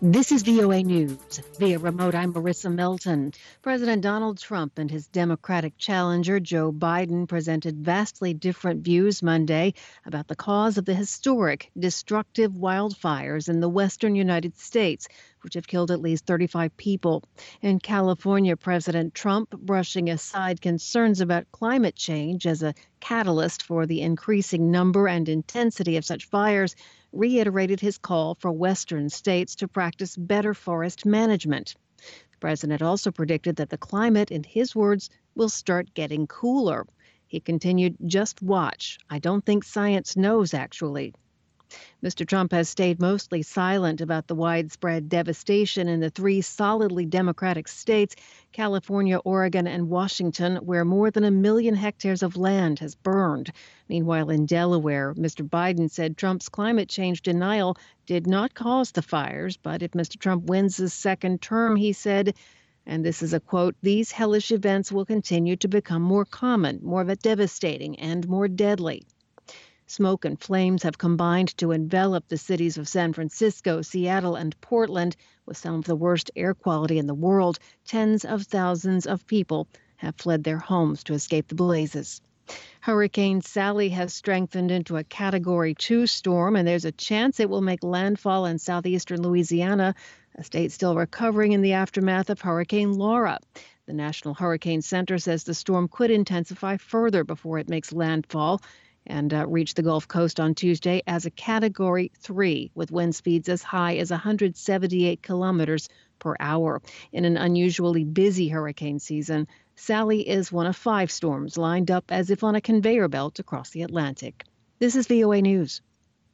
This is VOA News. Via remote, I'm Marissa Melton. President Donald Trump and his Democratic challenger, Joe Biden, presented vastly different views Monday about the cause of the historic, destructive wildfires in the western United States, which have killed at least 35 people. In California, President Trump, brushing aside concerns about climate change as a catalyst for the increasing number and intensity of such fires, reiterated his call for Western states to practice better forest management. The president also predicted that the climate, in his words, will start getting cooler. He continued, "Just watch. I don't think science knows, actually." Mr. Trump has stayed mostly silent about the widespread devastation in the three solidly Democratic states, California, Oregon, and Washington, where more than 1 million hectares of land has burned. Meanwhile, in Delaware, Mr. Biden said Trump's climate change denial did not cause the fires, but if Mr. Trump wins his second term, he said, and this is a quote, "these hellish events will continue to become more common, more devastating, and more deadly." Smoke and flames have combined to envelop the cities of San Francisco, Seattle, and Portland with some of the worst air quality in the world. Tens of thousands of people have fled their homes to escape the blazes. Hurricane Sally has strengthened into a Category 2 storm, and there's a chance it will make landfall in southeastern Louisiana, a state still recovering in the aftermath of Hurricane Laura. The National Hurricane Center says the storm could intensify further before it makes landfall and reached the Gulf Coast on Tuesday as a Category 3 with wind speeds as high as 178 kilometers per hour. In an unusually busy hurricane season, Sally is one of 5 storms lined up as if on a conveyor belt across the Atlantic. This is VOA News.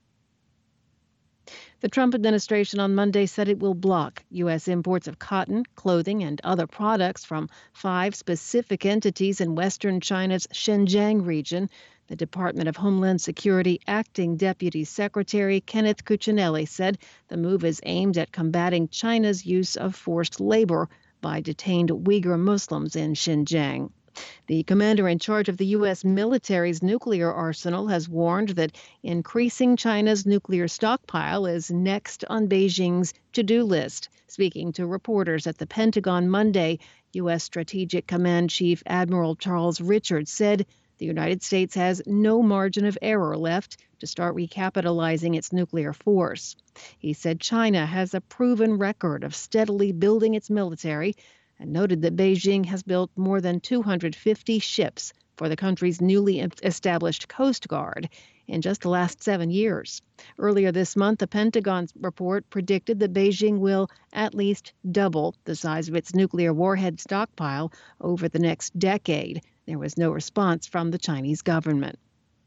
The Trump administration on Monday said it will block U.S. imports of cotton, clothing, and other products from 5 specific entities in western China's Xinjiang region. The Department of Homeland Security Acting Deputy Secretary Kenneth Cuccinelli said the move is aimed at combating China's use of forced labor by detained Uyghur Muslims in Xinjiang. The commander in charge of the U.S. military's nuclear arsenal has warned that increasing China's nuclear stockpile is next on Beijing's to-do list. Speaking to reporters at the Pentagon Monday, U.S. Strategic Command Chief Admiral Charles Richards said the United States has no margin of error left to start recapitalizing its nuclear force. He said China has a proven record of steadily building its military and noted that Beijing has built more than 250 ships for the country's newly established Coast Guard in just the last 7 years. Earlier this month, the Pentagon's report predicted that Beijing will at least double the size of its nuclear warhead stockpile over the next decade. There was no response from the Chinese government.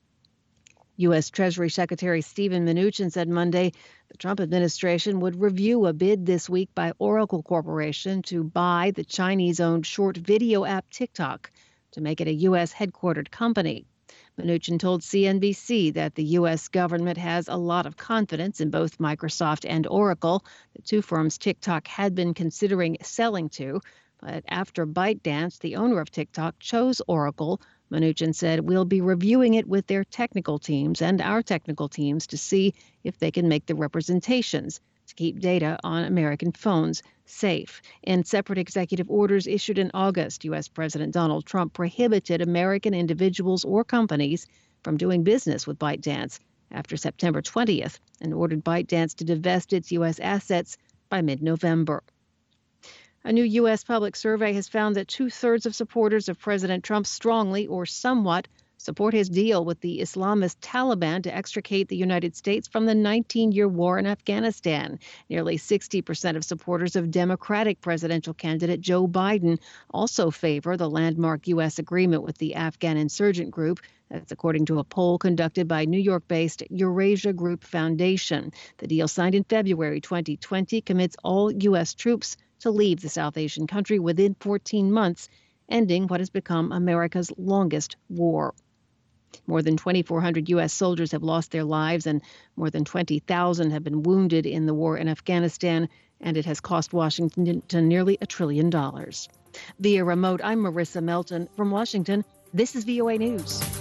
U.S. Treasury Secretary Steven Mnuchin said Monday the Trump administration would review a bid this week by Oracle Corporation to buy the Chinese-owned short video app TikTok to make it a U.S. headquartered company. Mnuchin told CNBC that the U.S. government has a lot of confidence in both Microsoft and Oracle, the 2 firms TikTok had been considering selling to. But after ByteDance, the owner of TikTok, chose Oracle, Mnuchin said, "We'll be reviewing it with their technical teams and our technical teams to see if they can make the representations to keep data on American phones safe." In separate executive orders issued in August, U.S. President Donald Trump prohibited American individuals or companies from doing business with ByteDance after September 20th and ordered ByteDance to divest its U.S. assets by mid-November. A new U.S. public survey has found that 2/3 of supporters of President Trump strongly or somewhat support his deal with the Islamist Taliban to extricate the United States from the 19-year war in Afghanistan. Nearly 60% of supporters of Democratic presidential candidate Joe Biden also favor the landmark U.S. agreement with the Afghan insurgent group. That's according to a poll conducted by New York-based Eurasia Group Foundation. The deal signed in February 2020 commits all U.S. troops to leave the South Asian country within 14 months, ending what has become America's longest war. More than 2,400 U.S. soldiers have lost their lives and more than 20,000 have been wounded in the war in Afghanistan, and it has cost Washington nearly $1 trillion. Via remote, I'm Marissa Melton. From Washington, this is VOA News.